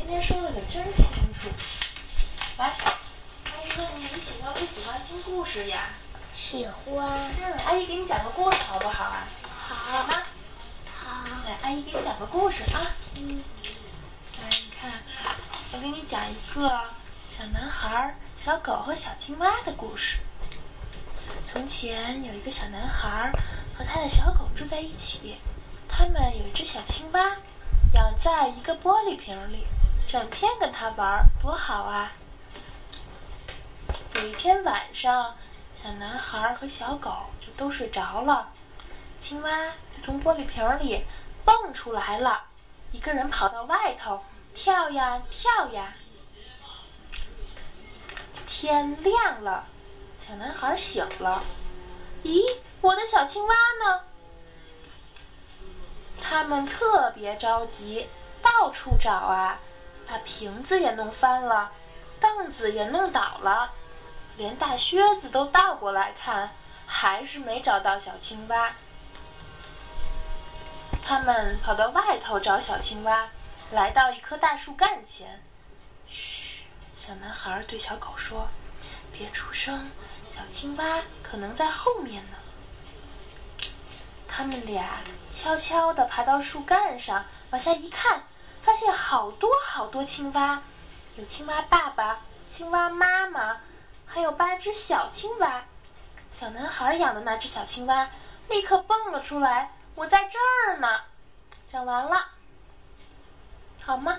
天说的可真清楚。来，阿姨问你，你喜欢不喜欢听故事呀？ 喜欢。 阿姨给你讲个故事好不好啊？ 好吗？ 好。 来，阿姨给你讲个故事啊。来，你看，我给你讲一个小男孩、小狗和小青蛙的故事。从前有一个小男孩和他的小狗住在一起，他们有一只小青蛙，养在一个玻璃瓶里，整天跟他玩，多好啊！有一天晚上，小男孩和小狗就都睡着了，青蛙就从玻璃瓶里蹦出来了，一个人跑到外头，跳呀跳呀。天亮了，小男孩醒了，咦，我的小青蛙呢？他们特别着急，到处找啊，把瓶子也弄翻了，凳子也弄倒了，连大靴子都倒过来看，还是没找到小青蛙。他们跑到外头找小青蛙，来到一棵大树干前。嘘，小男孩对小狗说：“别出声，小青蛙可能在后面呢。”他们俩悄悄地爬到树干上，往下一看，发现好多好多青蛙，有青蛙爸爸、青蛙妈妈，还有8只小青蛙。小男孩养的那只小青蛙立刻蹦了出来，我在这儿呢。讲完了，好吗？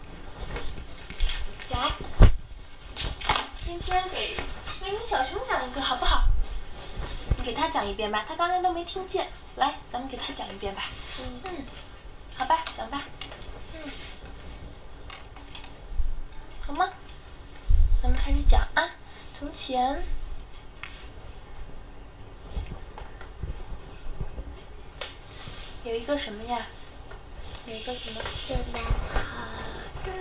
来，今天给你小熊讲一个好不好？你给他讲一遍吧，他刚才都没听见。来，咱们给他讲一遍吧。好吧，讲吧。好吗？咱们开始讲啊。从前有一个什么呀？有一个什么？ 小男孩。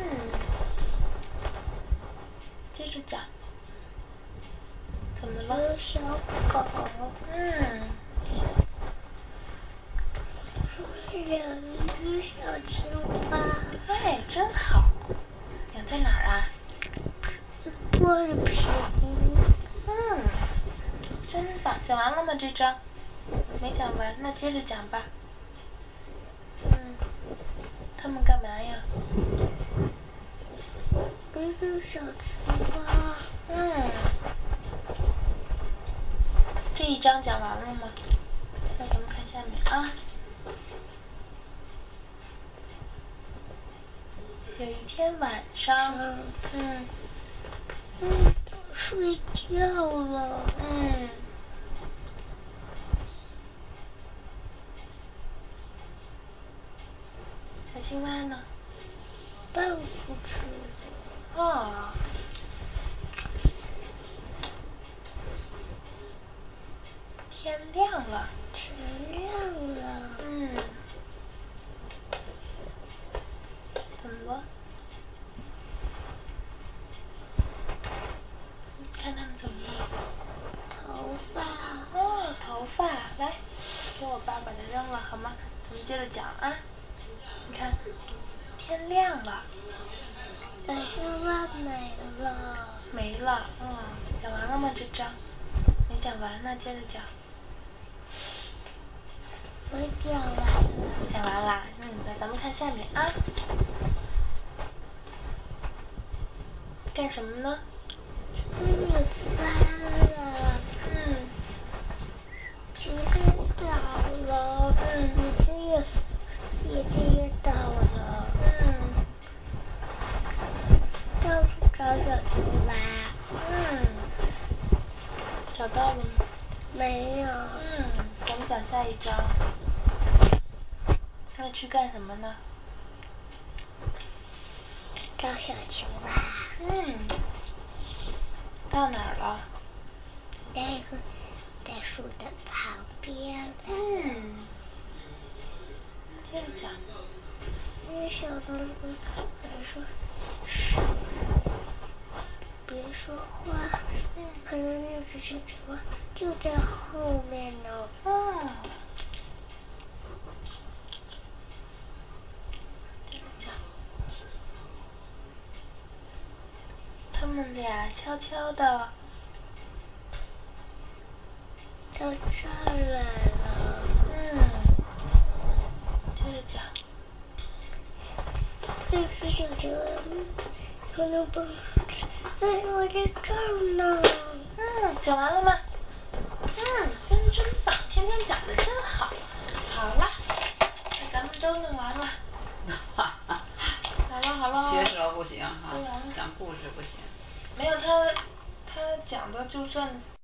接着讲。怎么了？ 有小狗。养一只小青蛙。 哎，真好。养在哪儿啊？ 玻璃瓶。 真棒。讲完了吗？这章没讲完，那接着讲吧。他们干嘛呀？ 一个小青蛙。 这一章讲完了吗？那咱们看下面啊。有一天晚上， 睡觉了。 小青蛙呢？ 蹦出去了。 哦。天亮了。 天亮了。 怎么了？看他们怎么了？ 头发。 哦，头发，来，给我爸把它扔了好吗？咱们接着讲啊。你看，天亮了。 小青蛙没了。 没了。讲完了吗？这章没讲完呢，接着讲。 我讲完了。 讲完啦。那咱们看下面啊。干什么呢？ 你翻了。瓶子倒了。椅子也倒了。到处找小青蛙。 找到了吗？ 没有。 咱们讲下一章。那去干什么呢？ 找小青蛙。 到哪儿了？ 在树的旁边。 接着讲。 因为小动物说，别说话。可能那只小青蛙就在后面呢。 接着讲。 们俩悄悄的到这儿来了。 接着讲。 是小青蛙，可能不，哎，我在这儿呢。 讲完了吗？真棒，天天讲的真好。好了，那咱们都弄完了。好了。 学舌不行哈，讲故事不行。 没有他讲的就算